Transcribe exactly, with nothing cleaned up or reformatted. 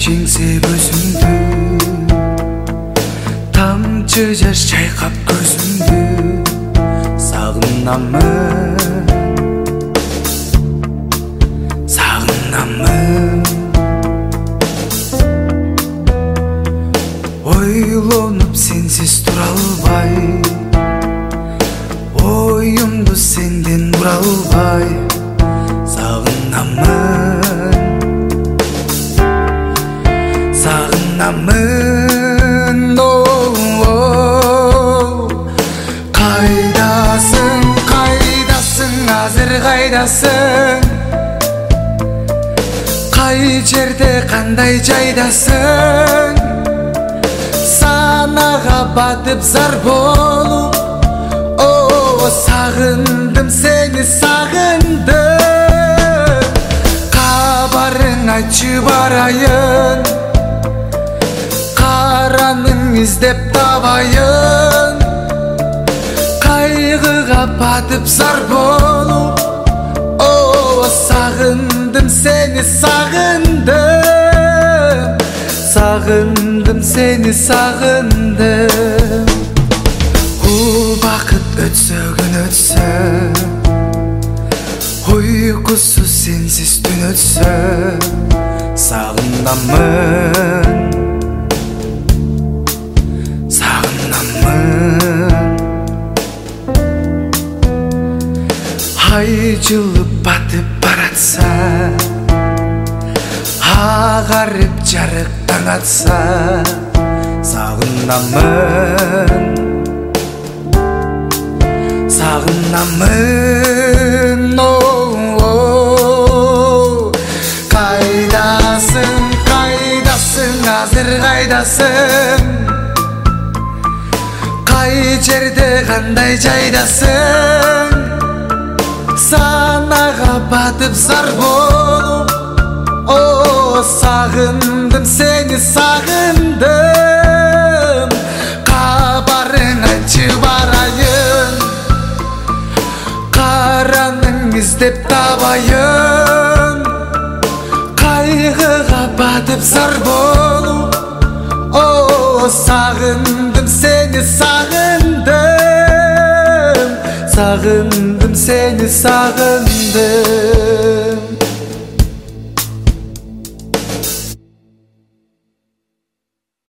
жеңсе көзүмдү, тамчы жаш чайкап көзүмдү сагынамын, сагынамын. Ойлонуп сенсиз тура албай, оюмду сенден бура албай сагынамын, сагынамын. Кайдасың, кайдасың, азыр кайдасың? Кай жерде, кандай жайдасың? Санага батып зар болуп, о, сагындым сени, сагындым. Кабарың айтчы барайын, караның издеп табайын. Кайгыга батып зар болуп, о, сагындым сени, сагындым. Сагындым сени, сагындым. Убакыт өтсө, күн өтсө, уйкусуз сенсиз түн өтсө сагынамын, сагынамын. Ай жылып батып баратса, агарып жарык таң атса сагынамын, сагынамын. Кайдасың, кайдасың, азыр кайдасың? Кай жерде, кандай жайдасың? Санага батып зар болуп, о, сагындым сени, сагындым. Кабарың айтчы барайын, караның издеп табайын. Кайгыга батып зар болуп, о, сагындым сени, сагындым. Сагындым сени, сагындым.